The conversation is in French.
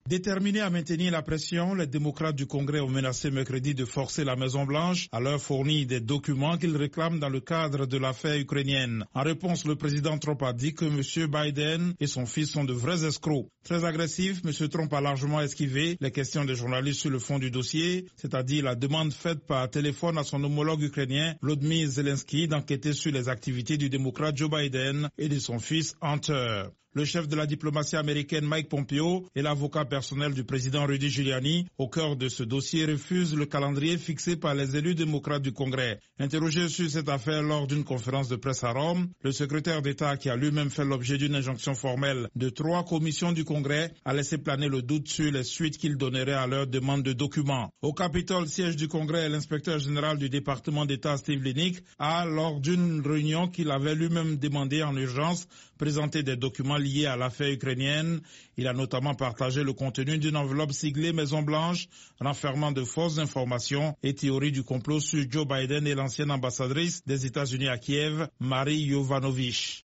Déterminés à maintenir la pression, les démocrates du Congrès ont menacé mercredi de forcer la Maison-Blanche à leur fournir des documents qu'ils réclament dans le cadre de l'affaire ukrainienne. En réponse, le président Trump a dit que M. Biden et son fils sont de vrais escrocs. Très agressif, M. Trump a largement esquivé les questions des journalistes sur le fond du dossier, c'est-à-dire la demande faite par téléphone à son homologue ukrainien Volodymyr Zelensky d'enquêter sur les activités du démocrate Joe Biden et de son fils Hunter. Le chef de la diplomatie américaine Mike Pompeo et l'avocat personnel du président Rudy Giuliani, au cœur de ce dossier, refusent le calendrier fixé par les élus démocrates du Congrès. Interrogé sur cette affaire lors d'une conférence de presse à Rome, le secrétaire d'État, qui a lui-même fait l'objet d'une injonction formelle de 3 commissions du Congrès, a laissé planer le doute sur les suites qu'il donnerait à leur demande de documents. Au Capitole, siège du Congrès, l'inspecteur général du département d'État Steve Linick a, lors d'une réunion qu'il avait lui-même demandé en urgence, présenté des documents liés à l'affaire ukrainienne. Il a notamment partagé le contenu d'une enveloppe siglée Maison-Blanche, renfermant de fausses informations et théories du complot sur Joe Biden et l'ancienne ambassadrice des États-Unis à Kiev, Marie Yovanovitch.